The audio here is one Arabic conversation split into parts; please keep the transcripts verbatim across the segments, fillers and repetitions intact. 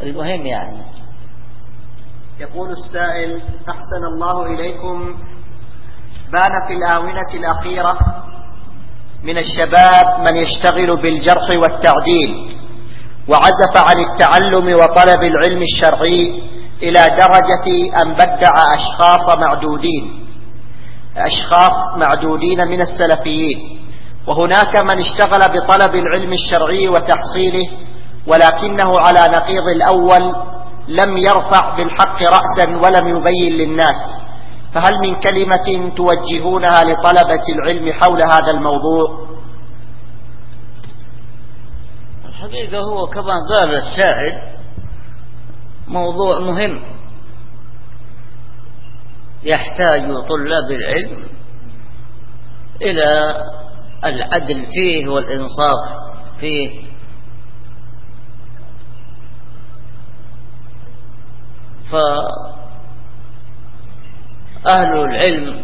المهم يعني. يقول السائل: أحسن الله إليكم، بان في الآونة الأخيرة من الشباب من يشتغل بالجرح والتعديل وعزف عن التعلم وطلب العلم الشرعي إلى درجة أن بدع أشخاص معدودين أشخاص معدودين من السلفيين. وهناك من اشتغل بطلب العلم الشرعي وتحصيله ولكنه على نقيض الأول لم يرفع بالحق رأسا ولم يبين للناس، فهل من كلمة توجهونها لطلبة العلم حول هذا الموضوع؟ الحقيقة هو كما قال السائل موضوع مهم يحتاج طلاب العلم إلى العدل فيه والإنصاف فيه. فأهل العلم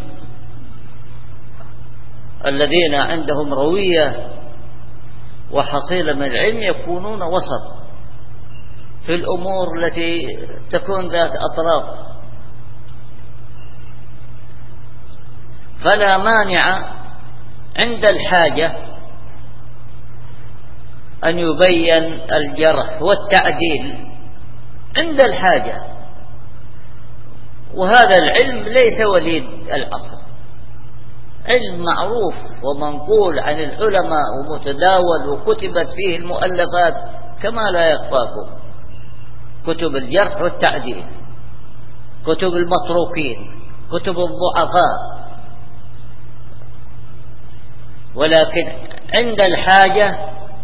الذين عندهم روية وحصيلة من العلم يكونون وسط في الأمور التي تكون ذات أطراف، فلا مانع عند الحاجة أن يبين الجرح والتعديل عند الحاجة. وهذا العلم ليس وليد العصر، علم معروف ومنقول عن العلماء ومتداول وكتبت فيه المؤلفات كما لا يخفاكم، كتب الجرح والتعديل، كتب المتروكين، كتب الضعفاء. ولكن عند الحاجة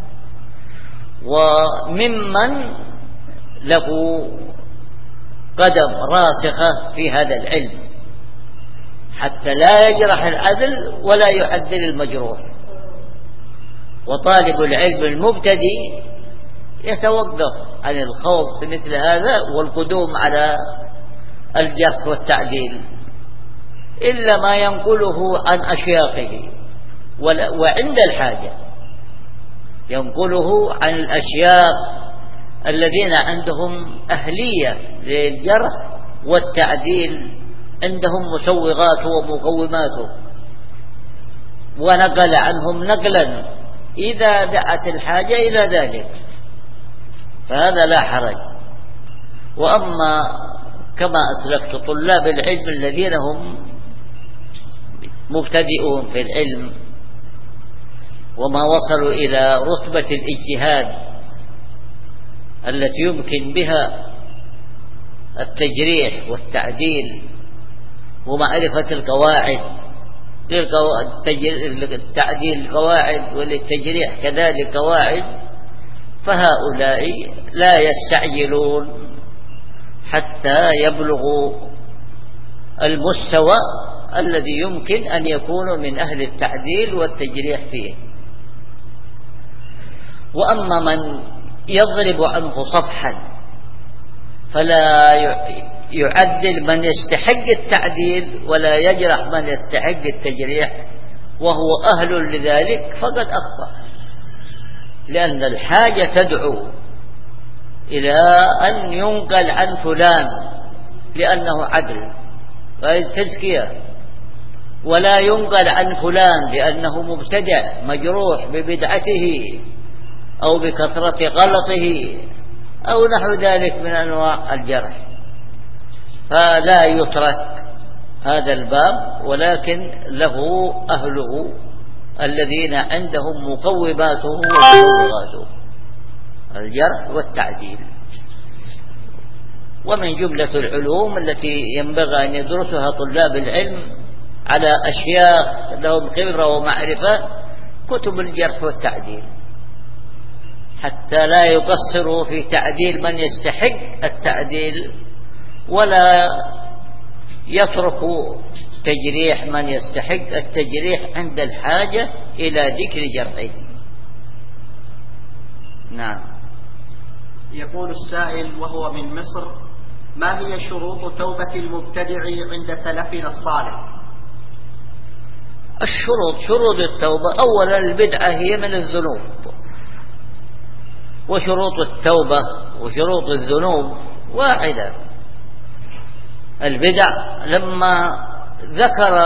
وممن له قدم راسخة في هذا العلم حتى لا يجرح العدل ولا يعدل المجروح. وطالب العلم المبتدئ يتوقف عن الخوض بمثل هذا والقدوم على الجرح والتعديل إلا ما ينقله عن أشياخه، وعند الحاجة ينقله عن الأشياخ الذين عندهم أهلية للجرح والتعديل، عندهم مسوغاته ومقوماته، ونقل عنهم نقلا إذا دعت الحاجة إلى ذلك، فهذا لا حرج. وأما كما أسلفت طلاب العلم الذين هم مبتدئون في العلم وما وصلوا إلى رتبة الاجتهاد التي يمكن بها التجريح والتعديل ومعرفة القواعد للتعديل القواعد وللتجريح كذلك قواعد، فهؤلاء لا يستعجلون حتى يبلغوا المستوى الذي يمكن أن يكونوا من أهل التعديل والتجريح فيه. وأما من يضرب عنه صفحا فلا يعدل من يستحق التعديل ولا يجرح من يستحق التجريح وهو أهل لذلك فقد أخطأ، لأن الحاجة تدعو إلى أن ينقل عن فلان لأنه عدل فهي تزكية، ولا ينقل عن فلان لأنه مبتدع مجروح ببدعته أو بكثرة غلطه أو نحو ذلك من أنواع الجرح. فلا يترك هذا الباب، ولكن له أهله الذين عندهم مقوماته ومسوغاته الجرح والتعديل. ومن جملة العلوم التي ينبغي أن يدرسها طلاب العلم على أشياء لهم خبرة ومعرفة كتب الجرح والتعديل، حتى لا يقصروا في تعديل من يستحق التعديل ولا يتركوا تجريح من يستحق التجريح عند الحاجة إلى ذكر جرحه. نعم. يقول السائل وهو من مصر: ما هي شروط توبة المبتدع عند سلفنا الصالح؟ الشروط شروط التوبة: أولا البدعة هي من الذنوب، وشروط التوبة وشروط الذنوب واحدة. البدع لما ذكر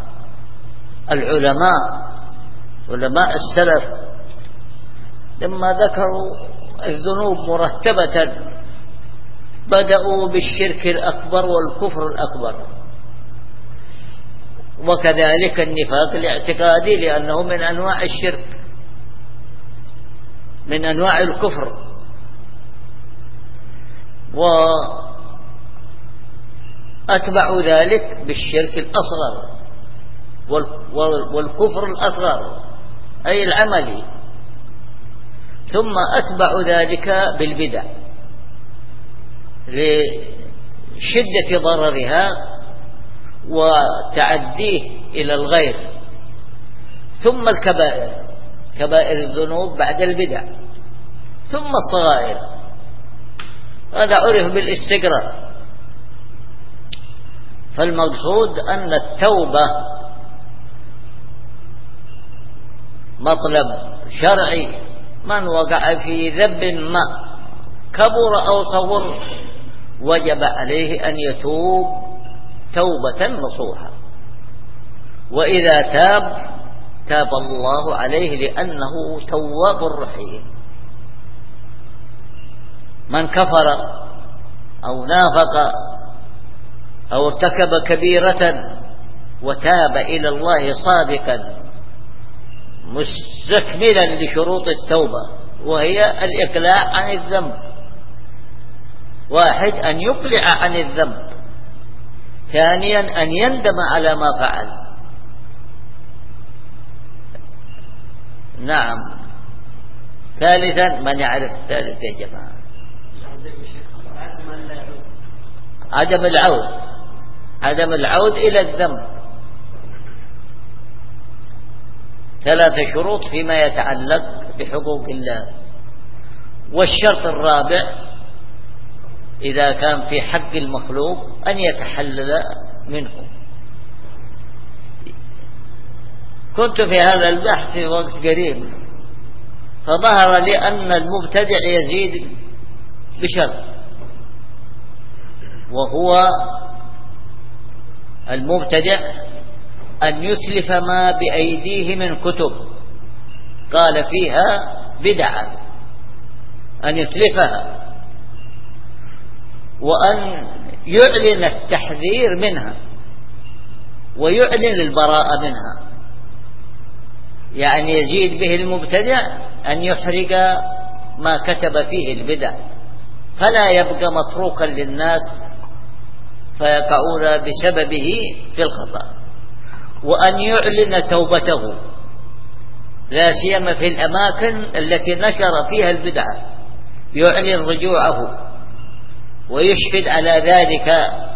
العلماء علماء السلف لما ذكروا الذنوب مرتبة بدأوا بالشرك الأكبر والكفر الأكبر، وكذلك النفاق الاعتقادي لأنه من أنواع الشرك من أنواع الكفر. وأتبعوا ذلك بالشرك الأصغر والكفر الأصغر أي العملي، ثم أتبعوا ذلك بالبدع لشدة ضررها وتعديه إلى الغير، ثم الكبائر كبائر الذنوب بعد البدع، ثم الصغائر. هذا عرف بالاستقراء. فالمقصود أن التوبة مطلب شرعي، من وقع في ذنب ما كبر أو صغر وجب عليه أن يتوب توبة نصوحة، وإذا تاب تاب الله عليه لأنه تواب رحيم. من كفر أو نافق أو ارتكب كبيرة وتاب إلى الله صادقا مستكملا لشروط التوبة، وهي الإقلاع عن الذنب. واحد أن يقلع عن الذنب، ثانيا أن يندم على ما فعل. نعم. ثالثا من يعرف الثالث يا جماعة؟ عدم العود عدم العود إلى الذنب. ثلاث شروط فيما يتعلق بحقوق الله. والشرط الرابع إذا كان في حق المخلوق أن يتحلل منه. كنت في هذا البحث في وقت قريب، فظهر لي أن المبتدع يزيد بشرط، وهو المبتدع أن يتلف ما بأيديه من كتب قال فيها بدعة، أن يتلفها، وأن يعلن التحذير منها ويعلن البراءة منها. يعني يزيد به المبتدع أن يحرق ما كتب فيه البدع فلا يبقى متروكا للناس فيقعون بسببه في الخطأ، وأن يعلن توبته لا سيما في الأماكن التي نشر فيها البدعة، يعلن رجوعه ويشهد على ذلك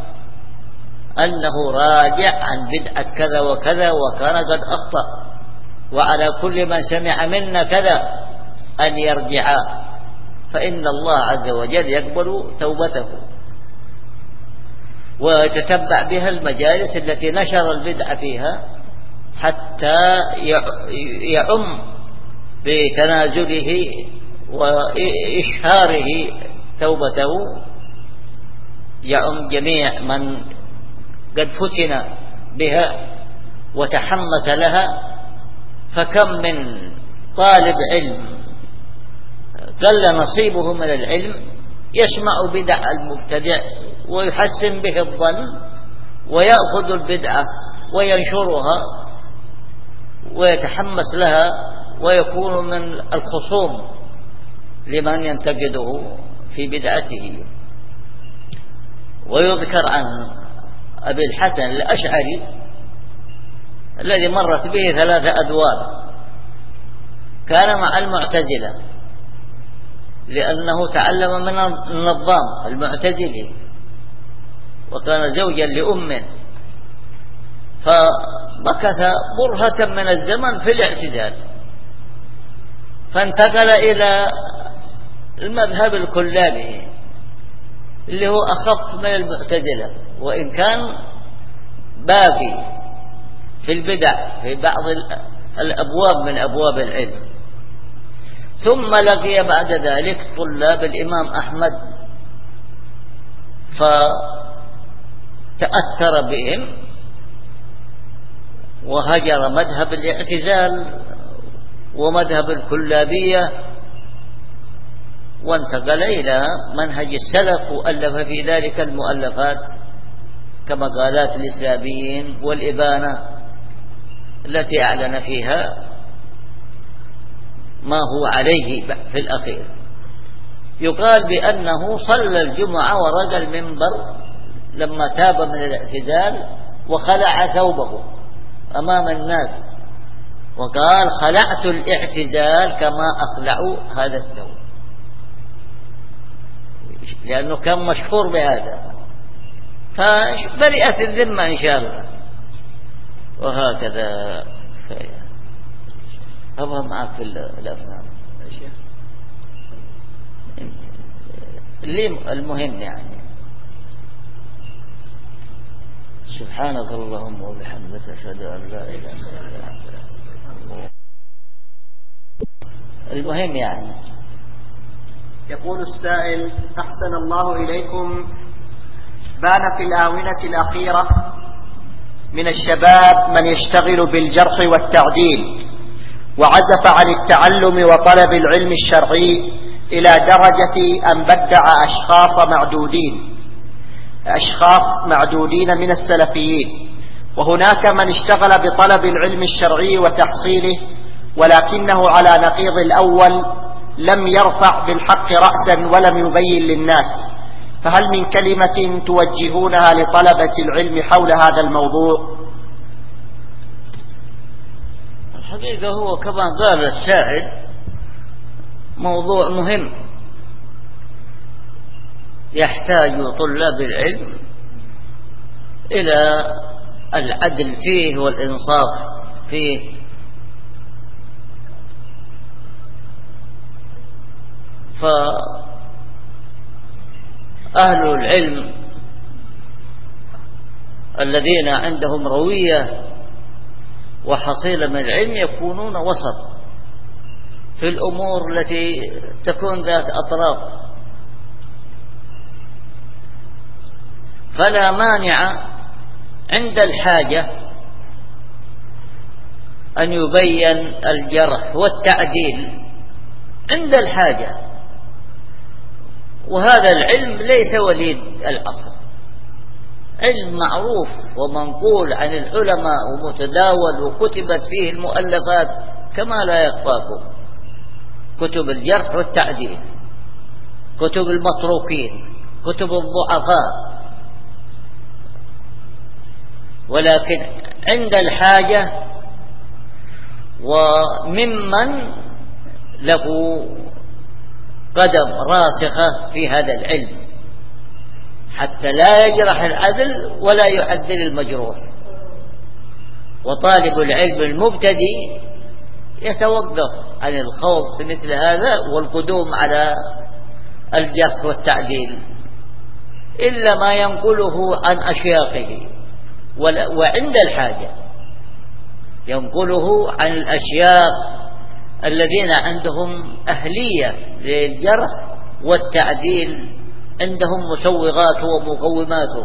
أنه راجع عن بدعة كذا وكذا وكان قد أخطأ، وعلى كل من سمع منا كذا أن يرجع، فإن الله عز وجل يقبل توبته. ويتتبع بها المجالس التي نشر البدعة فيها حتى يعم بتنازله وإشهاره توبته، يعم جميع من قد فتن بها وتحمس لها. فكم من طالب علم قل نصيبه من العلم يسمع بدع المبتدع ويحسن به الظن ويأخذ البدعة وينشرها ويتحمس لها ويكون من الخصوم لمن ينتقده في بدعته. ويذكر عن أبي الحسن الأشعري الذي مرت به ثلاثة أدوار، كان مع المعتزلة لأنه تعلم من النظام المعتزلي وكان زوجا لأم، فمكث برهة من الزمن في الاعتزال، فانتقل إلى المذهب الكلابي اللي هو أخف من المعتزلة، وإن كان باقي في البدع في بعض الأبواب من أبواب العلم. ثم لقي بعد ذلك طلاب الإمام أحمد فتأثر بهم وهجر مذهب الاعتزال ومذهب الكلابية وانتقل إلى منهج السلف وألف في ذلك المؤلفات كمقالات الإسلاميين والإبانة التي أعلن فيها ما هو عليه في الأخير. يقال بأنه صلى الجمعة ورقى المنبر لما تاب من الاعتزال وخلع ثوبه أمام الناس وقال خلعت الاعتزال كما أخلعوا هذا الثوب، لأنه كان مشهور بهذا، فبرئت الذمة إن شاء الله. وهكذا أبغى معك في الأفنان اللي المهم يعني. سبحانك اللهم وبحمدك أشهد أن لا إله إلا أنت. المهم يعني. يقول السائل: أحسن الله إليكم، بان في الآونة الأخيرة من الشباب من يشتغل بالجرح والتعديل وعزف عن التعلم وطلب العلم الشرعي إلى درجة أن بدع أشخاص معدودين أشخاص معدودين من السلفيين، وهناك من اشتغل بطلب العلم الشرعي وتحصيله ولكنه على نقيض الأول لم يرفع بالحق رأسا ولم يبين للناس، فهل من كلمة توجهونها لطلبة العلم حول هذا الموضوع؟ الحقيقة هو كما قال السائل موضوع مهم يحتاج طلاب العلم إلى العدل فيه والإنصاف فيه. فأهل العلم الذين عندهم روية وحصيلة من العلم يكونون وسط في الأمور التي تكون ذات أطراف، فلا مانع عند الحاجة أن يبين الجرح والتعديل عند الحاجة، وهذا العلم ليس وليد العصر، علم معروف ومنقول عن العلماء ومتداول وكتبت فيه المؤلفات كما لا يخفاكم، كتب الجرح والتعديل، كتب المتروكين، كتب الضعفاء، ولكن عند الحاجة وممن له قدم راسخة في هذا العلم حتى لا يجرح العدل ولا يعدل المجروح. وطالب العلم المبتدئ يتوقف عن الخوض بمثل هذا والقدوم على الجرح والتعديل إلا ما ينقله عن أشياخه، وعند الحاجة ينقله عن الأشياخ الذين عندهم أهلية للجرح والتعديل، عندهم مسوغاته ومقوماته،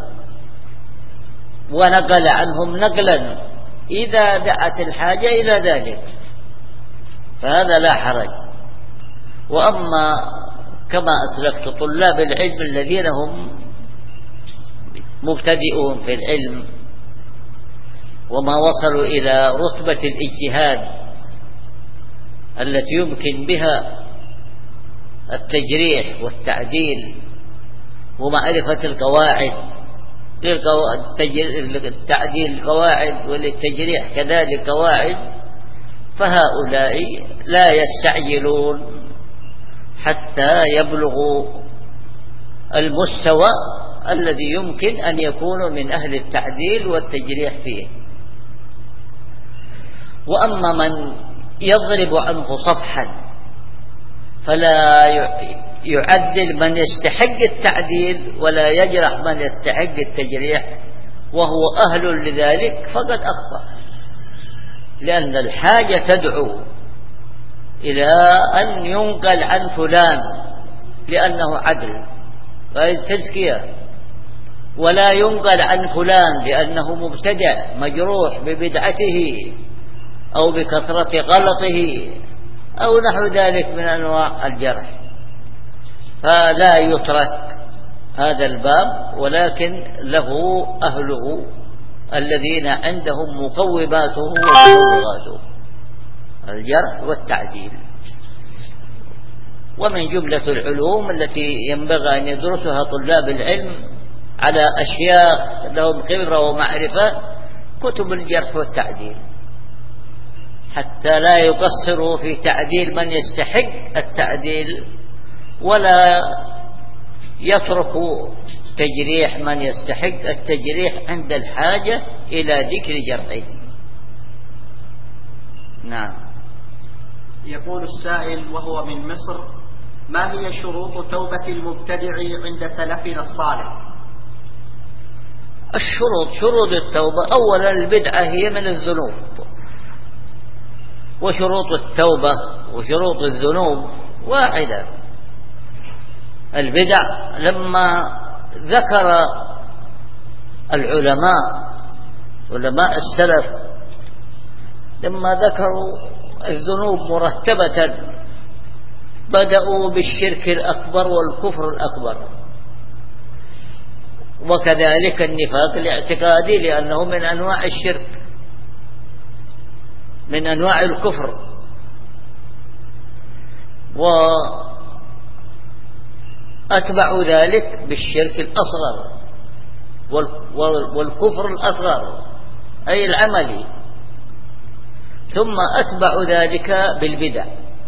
ونقل عنهم نقلا إذا دعت الحاجة إلى ذلك، فهذا لا حرج. وأما كما أسلفت طلاب العلم الذين هم مبتدئون في العلم وما وصلوا إلى رتبة الاجتهاد التي يمكن بها التجريح والتعديل ومعرفة القواعد التعديل القواعد وللتجريح كذلك قواعد، فهؤلاء لا يستعجلون حتى يبلغوا المستوى الذي يمكن أن يكونوا من أهل التعديل والتجريح فيه. وأما من يضرب عنه صفحا فلا يعدل من يستحق التعديل ولا يجرح من يستحق التجريح وهو أهل لذلك فقد أخطأ، لأن الحاجة تدعو إلى أن ينقل عن فلان لأنه عدل فهذه تزكية، ولا ينقل عن فلان لأنه مبتدع مجروح ببدعته أو بكثرة غلطه أو نحو ذلك من أنواع الجرح، فلا يترك هذا الباب، ولكن له أهله الذين عندهم مقوماته ومبرراته الجرح والتعديل. ومن جملة العلوم التي ينبغي أن يدرسها طلاب العلم على أشياء لهم خبرة ومعرفة كتب الجرح والتعديل، حتى لا يقصروا في تعديل من يستحق التعديل ولا يتركوا تجريح من يستحق التجريح عند الحاجة إلى ذكر جرحه. نعم. يقول السائل وهو من مصر: ما هي شروط توبة المبتدع عند سلفنا الصالح؟ الشروط شروط التوبة: أولا البدعة هي من الذنوب، وشروط التوبة وشروط الذنوب واحدة. البدع لما ذكر العلماء علماء السلف لما ذكروا الذنوب مرتبة بدأوا بالشرك الأكبر والكفر الأكبر، وكذلك النفاق الاعتقادي لأنه من أنواع الشرك من أنواع الكفر، وأتبعوا ذلك بالشرك الأصغر والكفر الأصغر أي العملي، ثم أتبعوا ذلك بالبدع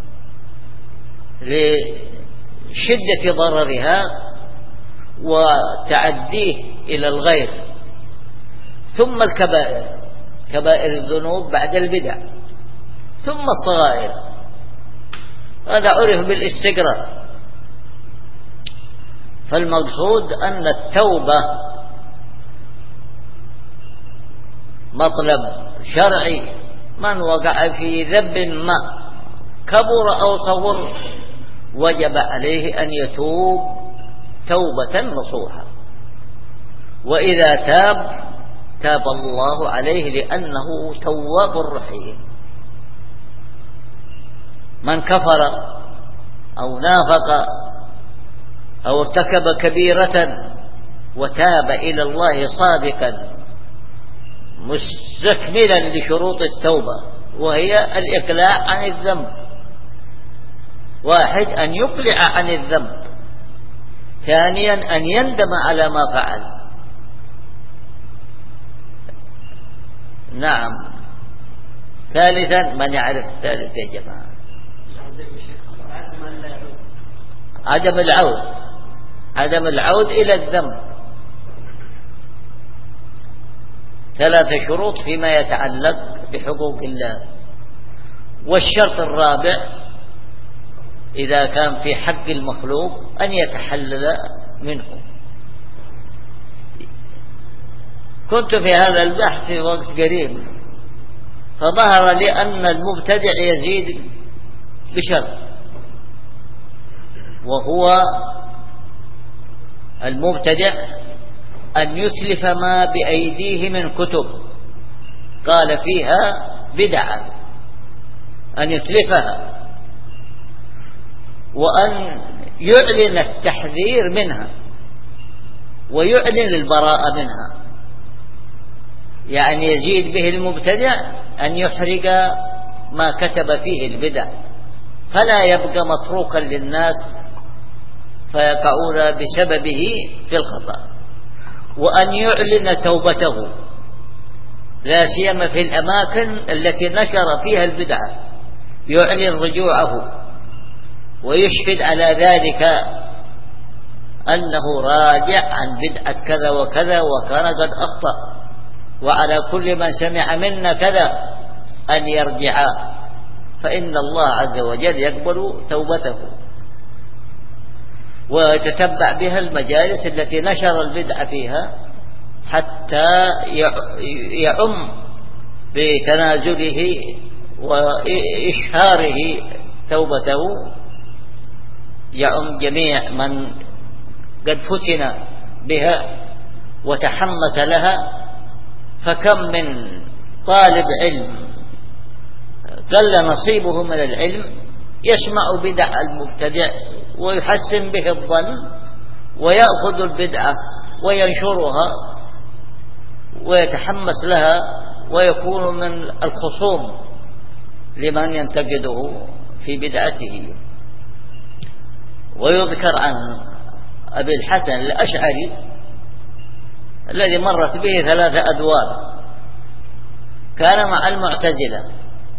لشدة ضررها وتعديه إلى الغير، ثم الكبائر كبائر الذنوب بعد البدع، ثم الصغائر. هذا عرف بالاستقراء. فالمقصود أن التوبة مطلب شرعي، من وقع في ذنب ما كبر أو صغر وجب عليه أن يتوب توبة نصوحة، وإذا تاب تاب الله عليه لأنه تواب رحيم. من كفر أو نافق أو ارتكب كبيرة وتاب إلى الله صادقا مستكملا لشروط التوبة، وهي الإقلاع عن الذنب. واحد أن يقلع عن الذنب، ثانيا أن يندم على ما فعل. نعم. ثالثا من يعرف الثالث يا جماعة؟ عدم العود عدم العود إلى الذنب. ثلاث شروط فيما يتعلق بحقوق الله. والشرط الرابع إذا كان في حق المخلوق أن يتحلل منه. كنت في هذا البحث في وقت قريب فظهر لي أن المبتدع يزيد بشرط، وهو المبتدع أن يتلف ما بأيديه من كتب قال فيها بدعة، أن يتلفها، وأن يعلن التحذير منها ويعلن البراءة منها. يعني يزيد به المبتدع أن يحرق ما كتب فيه البدع فلا يبقى متروكا للناس فيقعون بسببه في الخطأ، وأن يعلن توبته لا سيما في الأماكن التي نشر فيها البدعة، يعلن رجوعه ويشهد على ذلك أنه راجع عن بدعة كذا وكذا وكان قد أخطأ، وعلى كل من سمع منا كذا أن يرجع، فإن الله عز وجل يقبل توبته. ويتتبع بها المجالس التي نشر البدعة فيها حتى يعم بتنازله وإشهاره توبته يعم جميع من قد فتن بها وتحمس لها. فكم من طالب علم قل نصيبه من العلم يسمع بدع المبتدع ويحسن به الظن ويأخذ البدعة وينشرها ويتحمس لها ويكون من الخصوم لمن ينتقده في بدعته. ويذكر عن أبي الحسن الأشعري الذي مرت به ثلاثة أدوار، كان مع المعتزلة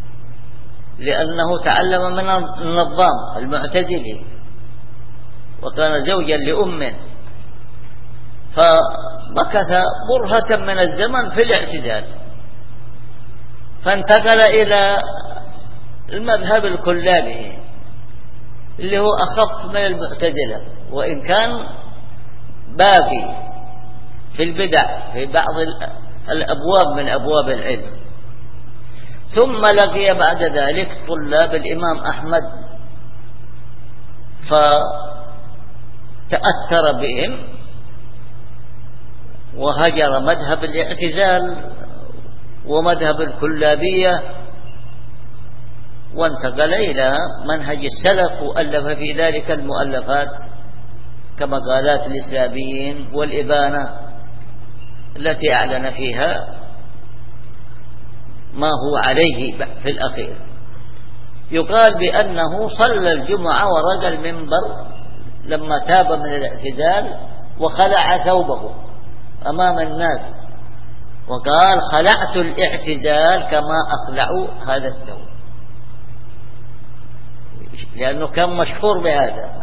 لأنه تعلم من النظام المعتزلي وكان زوجا لأمه، فمكث برهة من الزمن في الاعتزال، فانتقل إلى المذهب الكلابي اللي هو أخف من المعتزلة وإن كان باقي في البدع في بعض الأبواب من أبواب العلم. ثم لقي بعد ذلك طلاب الإمام أحمد فتأثر بهم وهجر مذهب الاعتزال ومذهب الكلابية وانتقل إلى منهج السلف وألف في ذلك المؤلفات كمقالات الإسلاميين والإبانة التي أعلن فيها ما هو عليه في الأخير. يقال بأنه صلى الجمعة ورقى المنبر لما تاب من الاعتزال وخلع ثوبه أمام الناس وقال خلعت الاعتزال كما أخلع هذا الثوب، لأنه كان مشهور بهذا،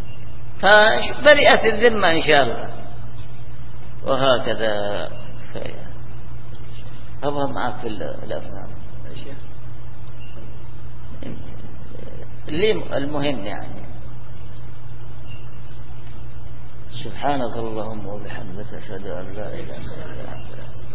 فبرئت الذمة إن شاء الله. وهكذا أبغى معك في الأفنان اللي المهم يعني. سبحانك اللهم وبحمدك أشهد أن لا إله إلا أنت.